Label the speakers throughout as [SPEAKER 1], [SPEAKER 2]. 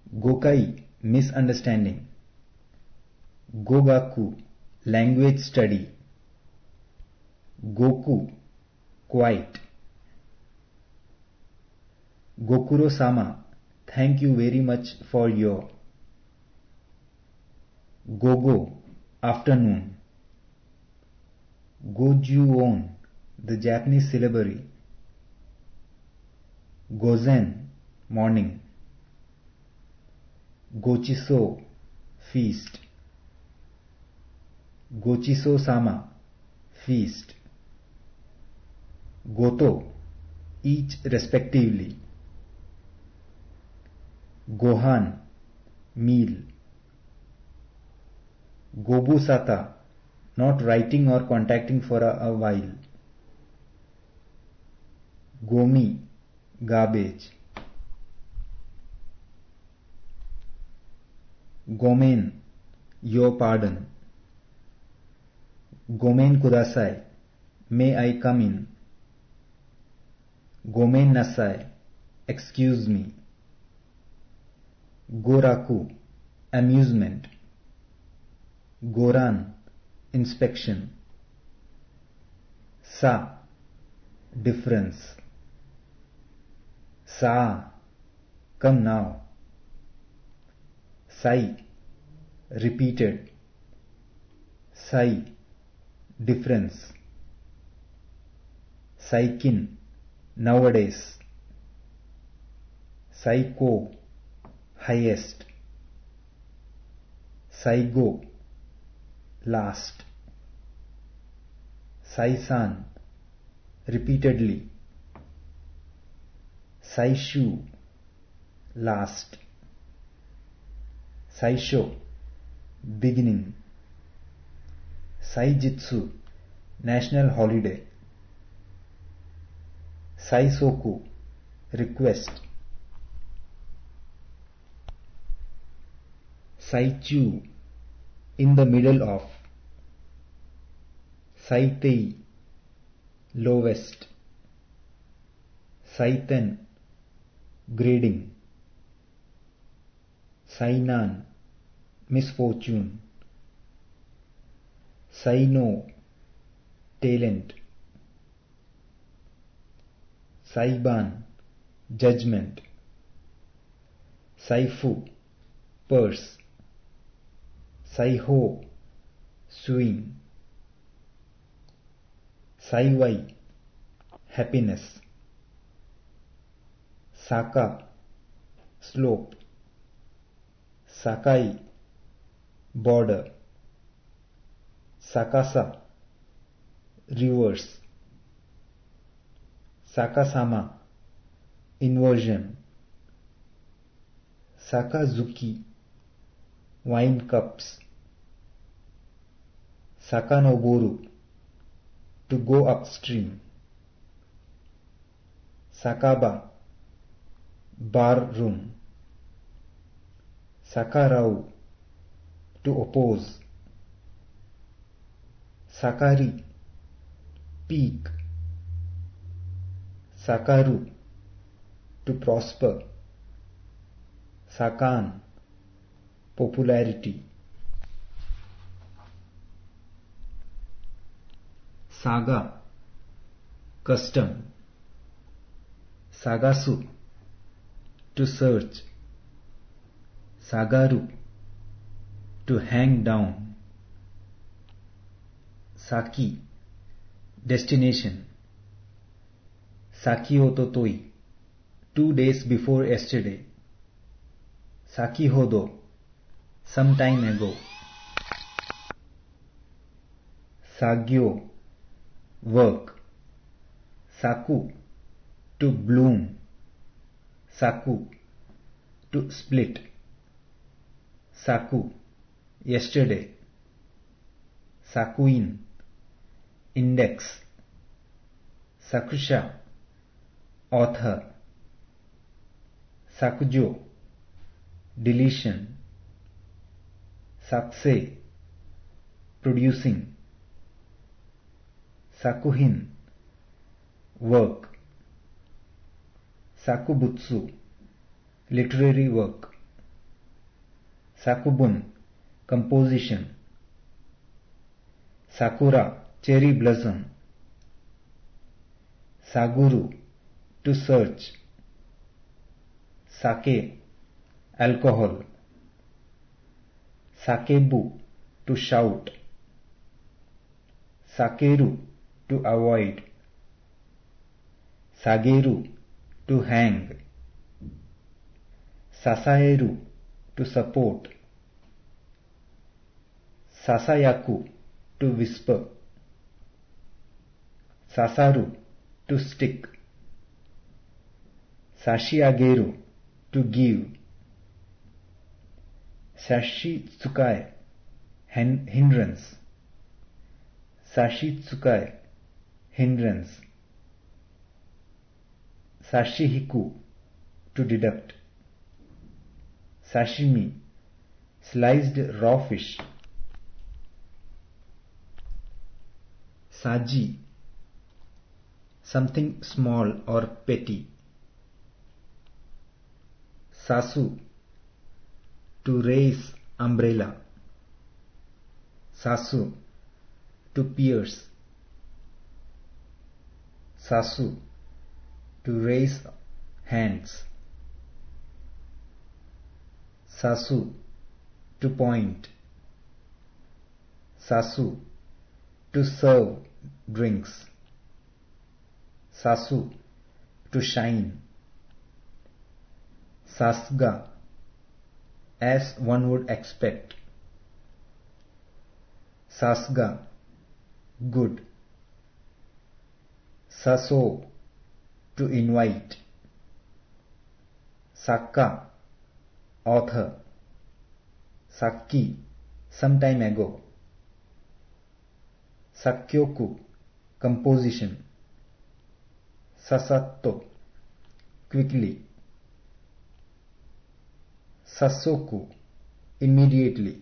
[SPEAKER 1] Gokai, misunderstanding. Gogaku, language study. Goku, quiet. Gokuro-sama, thank you very much for your. Gogo, afternoon. Goju-on, the Japanese syllabary. Gozen, morning. Gochiso, feast. Gochiso-sama, feast. Goto, each respectively. Gohan, meal. Gobusata, not writing or contacting for a while. Gomi, garbage. Gomen, your pardon. Gomen kudasai, may I come in. Gomen nasai, excuse me. Goraku, amusement. Goran, inspection. Sa, difference. Sa, come now. Sai, repeated. Sai, difference. Saikin, nowadays. Saiko, highest. Saigo, last. Saisan, repeatedly. Saishu, last. Saisho, beginning. Saijitsu, national holiday. Saisoku, request. Saichu, in the middle of. Saitei, lowest. Saiten, grading. Sainan, misfortune. Saino, talent. Saiban, judgment. Saifu, purse. Saiho, swing. Saiwai, happiness. Saka, slope. Sakai, border. Sakasa, reverse. Sakasama, inversion. Sakazuki, wine cups. Sakanoboru, to go upstream. Sakaba, bar room. Sakarau, to oppose. Sakari, peak. Sakaru, to prosper. Sakan, popularity. Saga, custom. Sagasu, to search. Sagaru, to hang down. Saki, destination. Saki ototoi, 2 days before yesterday. Saki hodo, some time ago. Sagyo, work. Saku, to bloom. Saku, to split. Saku, yesterday. Sakuin, index. Sakusha, author. Sakujo, deletion. Sakse, producing. Sakuhin, work. Sakubutsu, literary work. Sakubun, composition. Sakura, cherry blossom. Saguru, to search. Sake, alcohol. Sakebu, to shout. Sakeru, to avoid. Sageru, to hang. Sasaeru, to support. Sasayaku, to whisper. Sasaru, to stick. Sashiageru, to give. Sashitsukai, hindrance. Sashitsukai, hindrance. Sashihiku, to deduct. Sashimi, sliced raw fish. Saji, something small or petty. Sasu, to raise umbrella. Sasu, to pierce. Sasu, to raise hands. Sasu, to point. Sasu, to serve drinks. Sasu, to shine. Sasga, as one would expect. Sasga, good. Saso, to invite. Sakka, author. Sakki, some time ago. Sakkyoku, composition. Sasatto, quickly. Sasoku, immediately.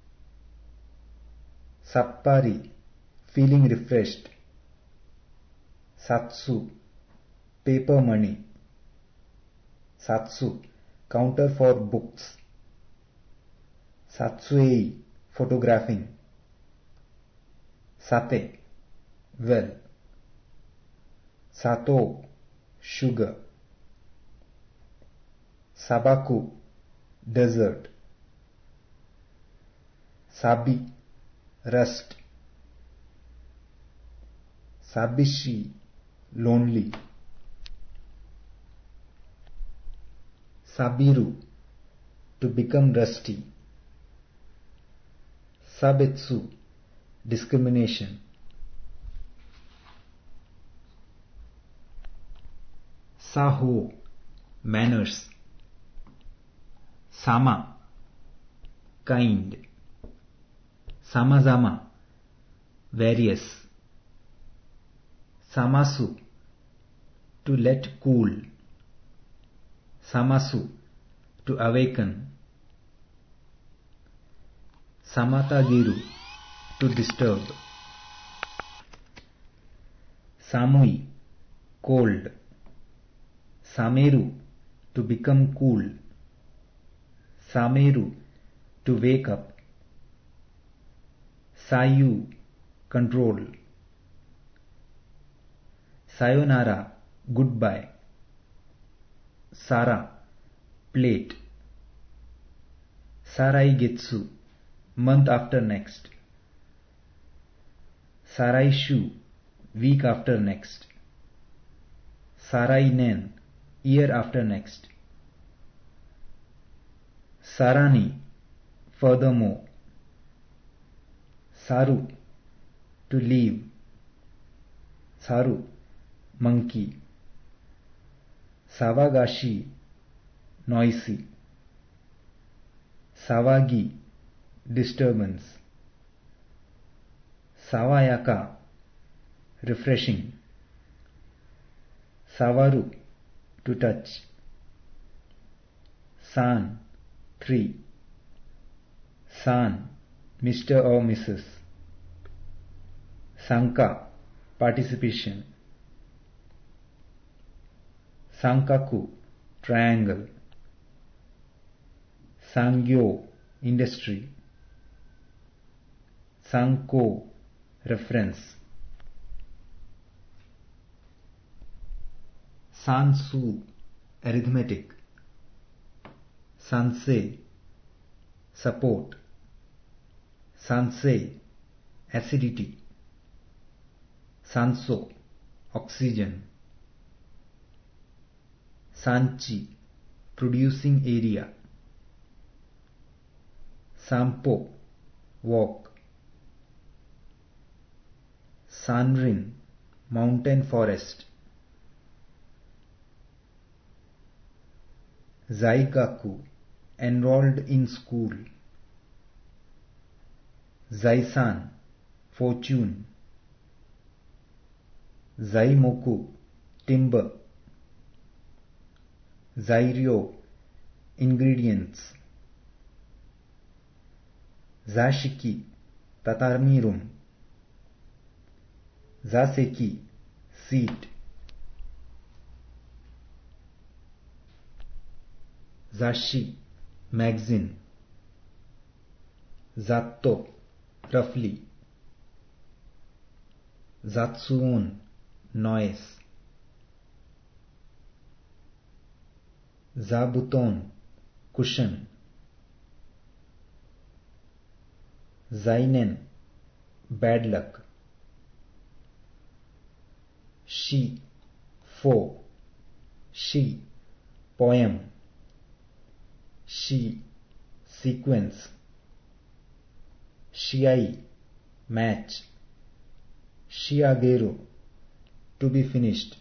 [SPEAKER 1] Sappari, feeling refreshed. Satsu, paper money. Satsu, counter for books. Satsuei, photographing. Sate, well. Sato, sugar. Sabaku, desert. Sabi, rust. Sabishi, lonely. Sabiru, to become rusty. Sabetsu, discrimination. Saho, manners. Sama, kind. Samazama, various. Samasu, to let cool. Samasu, to awaken. Samatagiru, to disturb. Samui, cold. Sameru, to become cool. Sameru, to wake up. Sayu, control. Sayonara, goodbye. Sara, plate. Saraigetsu, month after next. Saraishu, week after next. Sarainen, year after next. Sarani, furthermore. Saru, to leave. Saru, monkey. Savagashi, noisy. Savagi, disturbance. Savayaka, refreshing. Savaru, to touch. San, 3. San, Mr. or Mrs. Sanka, participation. Sankaku, triangle. Sangyo, industry. Sanko, reference. Sansu, arithmetic. Sansei, support. Sansei, acidity. Sanso, oxygen. Sanchi, producing area. Sampo, walk. Sanrin, mountain forest. Zaigaku, enrolled in school. Zaisan, fortune. Zaimoku, timber. Zairyo, ingredients. Zashiki, tatami room. Zaseki, seat. Zashi, magazine. Zatto, roughly. Zatsuon, noise. Zabuton, cushion. Zainen, bad luck. Shi, foe. Shi, poem. Shi, sequence. Shiai, match. Shiageru, to be finished.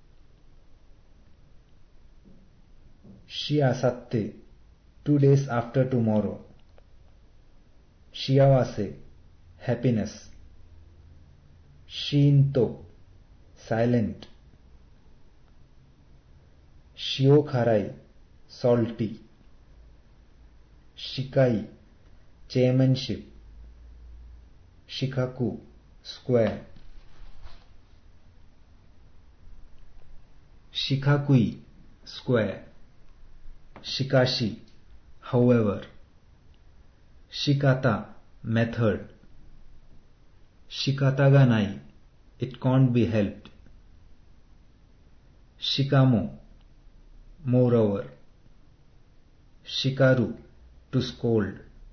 [SPEAKER 1] Shiasatte, 2 days after tomorrow. Shiawase, happiness. Shinto, silent. Shiokharai, salty. Shikai, chairmanship. Shikaku, square. Shikakui, square. Shikashi, however. Shikata, method. Shikataganai, it can't be helped. Shikamo, moreover. Shikaru, to scold.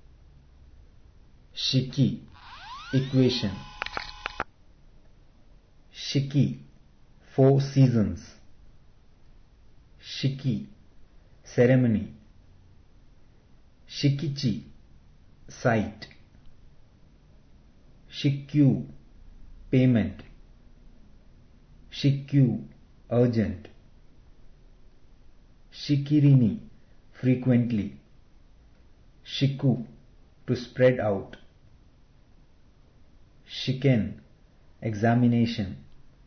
[SPEAKER 1] Shiki, equation. Shiki, 4 seasons. Shiki, ceremony. Shikichi, sight. Shikyu, payment. Shikyu, urgent. Shikirini, frequently. Shiku, to spread out. Shiken, examination.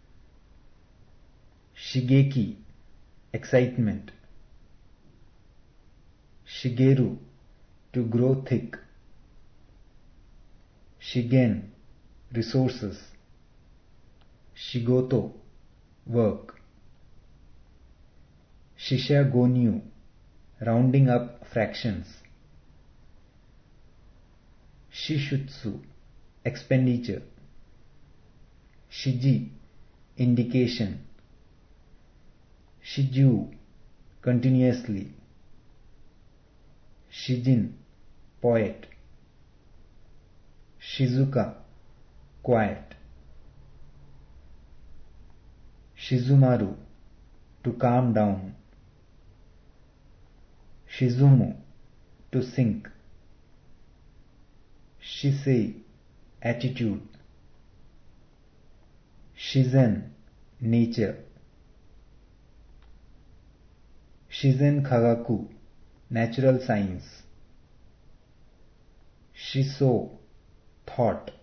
[SPEAKER 1] Shigeki, excitement. Shigeru, to grow thick. Shigen, resources. Shigoto, work. Shishagonyu, rounding up fractions. Shishutsu, expenditure. Shiji, indication. Shiju, continuously. Shijin, poet. Shizuka, quiet. Shizumaru, to calm down. Shizumu, to sink. Shisei, attitude. Shizen, nature. Shizen Kagaku, natural science. Shiso, thought.